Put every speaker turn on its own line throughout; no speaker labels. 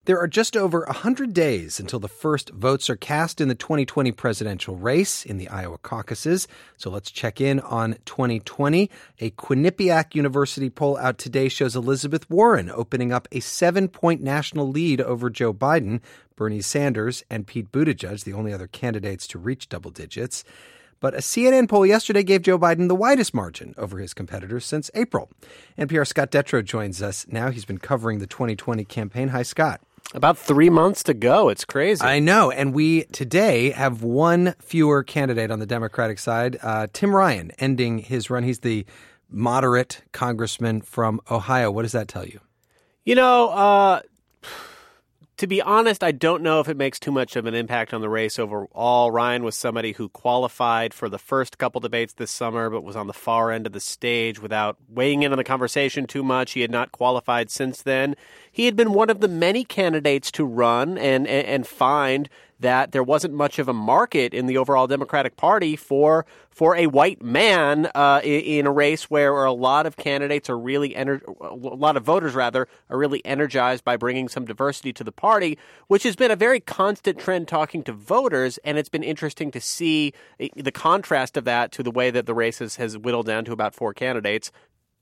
There are just over 100 days until the first votes are cast in the 2020 presidential race in the Iowa caucuses. So let's check in on 2020. A Quinnipiac University poll out today shows Elizabeth Warren opening up a 7-point national lead over Joe Biden, Bernie Sanders, and Pete Buttigieg, the only other candidates to reach double digits. But a CNN poll yesterday gave Joe Biden the widest margin over his competitors since April. NPR's Scott Detrow joins us now. He's been covering the 2020 campaign. Hi, Scott.
About 3 months to go. It's crazy.
I know. And we today have one fewer candidate on the Democratic side, Tim Ryan, ending his run. He's the moderate congressman from Ohio. What does that tell you?
You know, to be honest, I don't know if it makes too much of an impact on the race overall. Ryan was somebody who qualified for the first couple debates this summer, but was on the far end of the stage without weighing in on the conversation too much. He had not qualified since then. He had been one of the many candidates to run and find that there wasn't much of a market in the overall Democratic Party for a white man in a race where a lot of candidates are really a lot of voters rather are really energized by bringing some diversity to the party, which has been a very constant trend talking to voters. And it's been interesting to see the contrast of that to the way that the race has whittled down to about 4 candidates,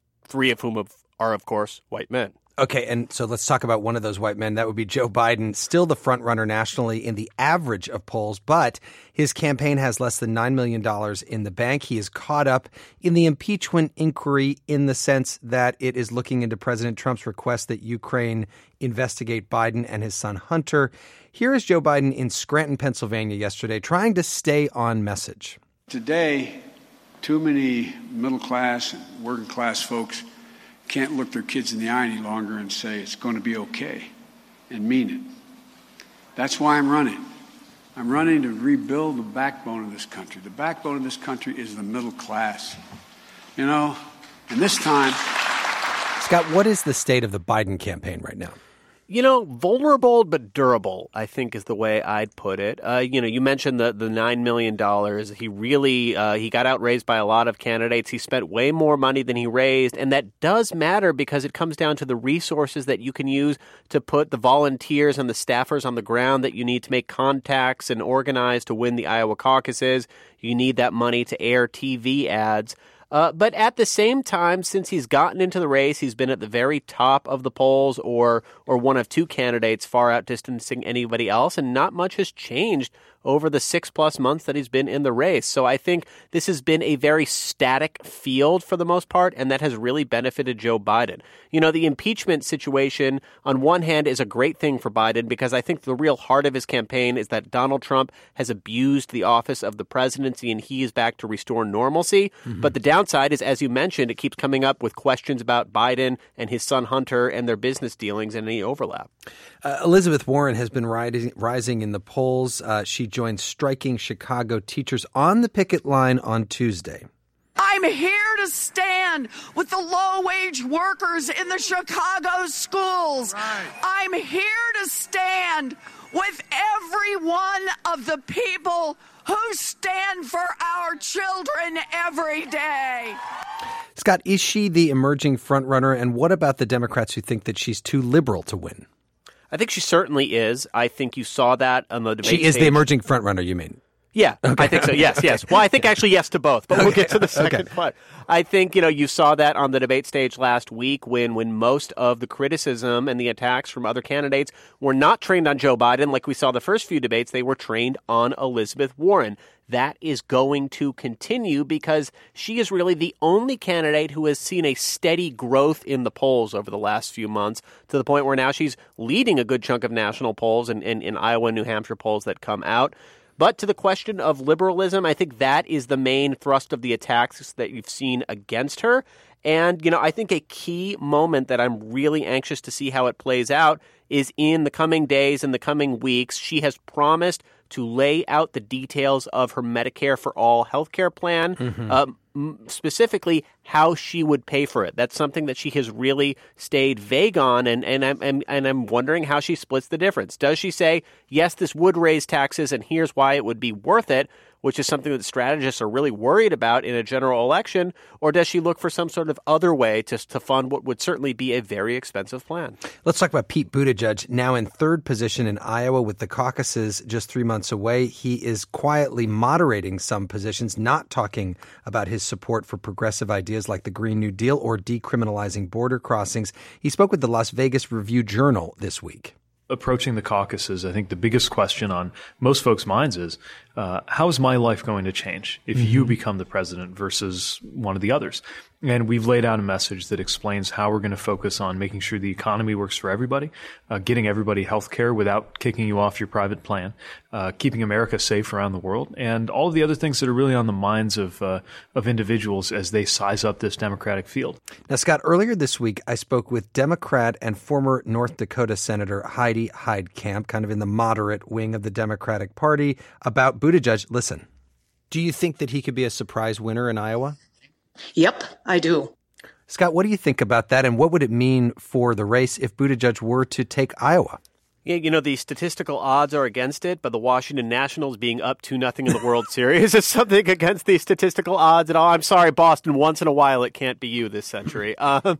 3 of whom are, of course, white men.
Okay, and so let's talk about one of those white men. That would be Joe Biden, still the front runner nationally in the average of polls, but his campaign has less than $9 million in the bank. He is caught up in the impeachment inquiry in the sense that it is looking into President Trump's request that Ukraine investigate Biden and his son Hunter. Here is Joe Biden in Scranton, Pennsylvania yesterday, trying to stay on message.
Today, too many middle-class and working-class folks can't look their kids in the eye any longer and say it's going to be okay and mean it. That's why I'm running. I'm running to rebuild the backbone of this country. The backbone of this country is the middle class. You know, and this time...
Scott, what is the state of the Biden campaign right now?
You know, vulnerable but durable, I think is the way I'd put it. You mentioned the $9 million. He really he got outraised by a lot of candidates. He spent way more money than he raised. And that does matter because it comes down to the resources that you can use to put the volunteers and the staffers on the ground that you need to make contacts and organize to win the Iowa caucuses. You need that money to air TV ads. But at the same time, since he's gotten into the race, he's been at the very top of the polls or one of 2 candidates far outdistancing anybody else, and not much has changed over the 6+ months that he's been in the race. So I think this has been a very static field for the most part, and that has really benefited Joe Biden. You know, the impeachment situation, on one hand, is a great thing for Biden because I think the real heart of his campaign is that Donald Trump has abused the office of the presidency and he is back to restore normalcy. Mm-hmm. But the downside is, as you mentioned, it keeps coming up with questions about Biden and his son Hunter and their business dealings and any overlap.
Elizabeth Warren has been rising in the polls. She joined striking Chicago teachers on the picket line on Tuesday.
I'm here to stand with the low-wage workers in the Chicago schools. Right. I'm here to stand with every one of the people who stand for our children every day.
Scott, is she the emerging frontrunner? And what about the Democrats who think that she's too liberal to win?
I think she certainly is. I think you saw that on the debate
stage. She is the emerging frontrunner, you mean?
Yeah, okay. I think so. Yes, yes. Well, I think actually yes to both, but we'll get to the second part. I think, you saw that on the debate stage last week when most of the criticism and the attacks from other candidates were not trained on Joe Biden. Like we saw the first few debates, they were trained on Elizabeth Warren. That is going to continue because she is really the only candidate who has seen a steady growth in the polls over the last few months to the point where now she's leading a good chunk of national polls and in Iowa and New Hampshire polls that come out. But to the question of liberalism, I think that is the main thrust of the attacks that you've seen against her. And, I think a key moment that I'm really anxious to see how it plays out is in the coming days and the coming weeks. She has promised to lay out the details of her Medicare for All healthcare plan, specifically how she would pay for it. That's something that she has really stayed vague on, and I'm wondering how she splits the difference. Does she say, yes, this would raise taxes, and here's why it would be worth it? which is something that strategists are really worried about in a general election, or does she look for some sort of other way to fund what would certainly be a very expensive plan?
Let's talk about Pete Buttigieg, now in third position in Iowa with the caucuses just 3 months away. He is quietly moderating some positions, not talking about his support for progressive ideas like the Green New Deal or decriminalizing border crossings. He spoke with the Las Vegas Review-Journal this week.
Approaching the caucuses, I think the biggest question on most folks' minds is, how is my life going to change if you become the president versus one of the others? And we've laid out a message that explains how we're going to focus on making sure the economy works for everybody, getting everybody health care without kicking you off your private plan, keeping America safe around the world, and all of the other things that are really on the minds of individuals as they size up this Democratic field.
Now, Scott, earlier this week, I spoke with Democrat and former North Dakota Senator Heidi Heitkamp, kind of in the moderate wing of the Democratic Party, about Buttigieg. Listen, do you think that he could be a surprise winner in Iowa?
Yep, I do.
Scott, what do you think about that, and what would it mean for the race if Buttigieg were to take Iowa?
Yeah, the statistical odds are against it, but the Washington Nationals being up 2-0 in the World Series is something against the statistical odds at all. I'm sorry, Boston, once in a while it can't be you this century.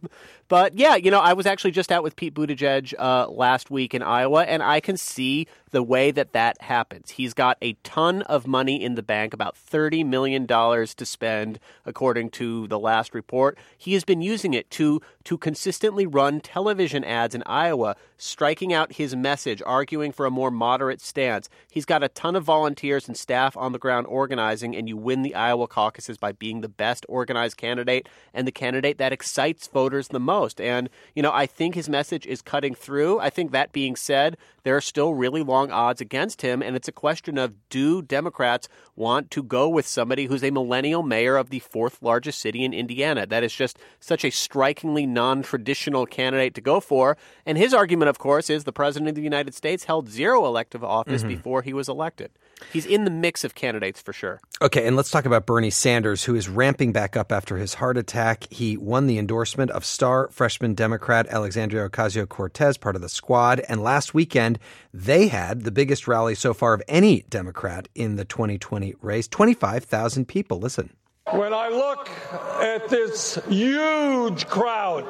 But yeah, I was actually just out with Pete Buttigieg last week in Iowa, and I can see the way that happens. He's got a ton of money in the bank, about $30 million to spend, according to the last report. He has been using it to consistently run television ads in Iowa, striking out his message, arguing for a more moderate stance. He's got a ton of volunteers and staff on the ground organizing, and you win the Iowa caucuses by being the best organized candidate and the candidate that excites voters the most. And, I think his message is cutting through. I think that being said, there are still really long odds against him, and it's a question of, do Democrats want to go with somebody who's a millennial mayor of the fourth largest city in Indiana? That is just such a strikingly non-traditional candidate to go for. And his argument, of course, is the president of the United States held zero elective office before he was elected. He's in the mix of candidates for sure.
Okay, and let's talk about Bernie Sanders, who is ramping back up after his heart attack. He won the endorsement of star freshman Democrat Alexandria Ocasio-Cortez, part of the Squad. And last weekend, they had the biggest rally so far of any Democrat in the 2020 race, 25,000 people. Listen.
When I look at this huge crowd,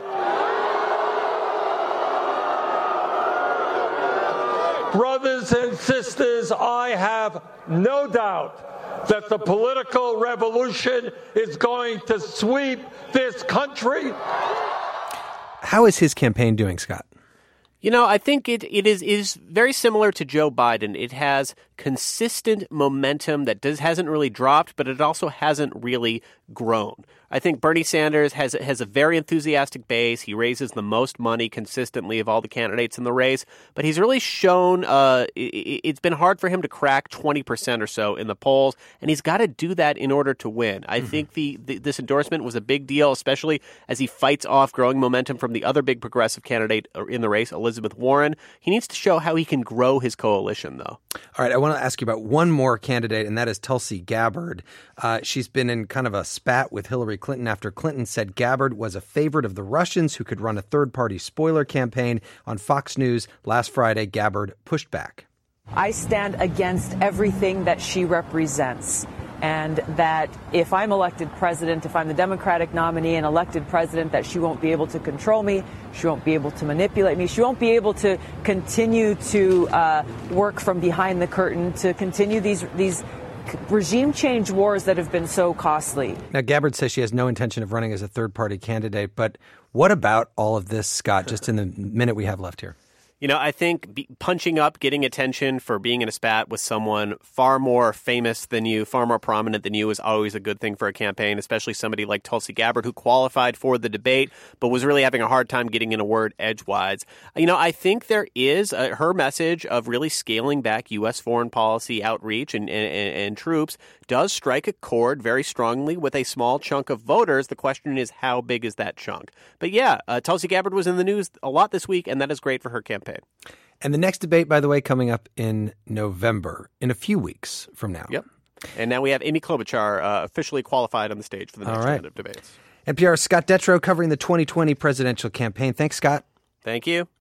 brothers and sisters, I have no doubt that the political revolution is going to sweep this country.
How is his campaign doing, Scott?
I think it is very similar to Joe Biden. It has consistent momentum that hasn't really dropped, but it also hasn't really grown. I think Bernie Sanders has a very enthusiastic base. He raises the most money consistently of all the candidates in the race, but he's really shown it's been hard for him to crack 20% or so in the polls, and he's got to do that in order to win. I think this endorsement was a big deal, especially as he fights off growing momentum from the other big progressive candidate in the race, Elizabeth Warren. He needs to show how he can grow his coalition, though.
All right, I want to ask you about one more candidate, and that is Tulsi Gabbard. She's been in kind of a spat with Hillary Clinton after Clinton said Gabbard was a favorite of the Russians who could run a third-party spoiler campaign. On Fox News last Friday, Gabbard pushed back.
I stand against everything that she represents, and that if I'm elected president, if I'm the Democratic nominee and elected president, that she won't be able to control me, she won't be able to manipulate me, she won't be able to continue to work from behind the curtain, to continue these regime change wars that have been so costly.
Now, Gabbard says she has no intention of running as a third-party candidate, but what about all of this, Scott, just in the minute we have left here?
I think punching up, getting attention for being in a spat with someone far more famous than you, far more prominent than you is always a good thing for a campaign, especially somebody like Tulsi Gabbard, who qualified for the debate but was really having a hard time getting in a word edgewise. I think there is her message of really scaling back U.S. foreign policy outreach and troops does strike a chord very strongly with a small chunk of voters. The question is, how big is that chunk? But yeah, Tulsi Gabbard was in the news a lot this week, and that is great for her campaign.
And the next debate, by the way, coming up in November, in a few weeks from now.
Yep. And now we have Amy Klobuchar officially qualified on the stage for the next round of debates.
NPR's Scott Detrow covering the 2020 presidential campaign. Thanks, Scott.
Thank you.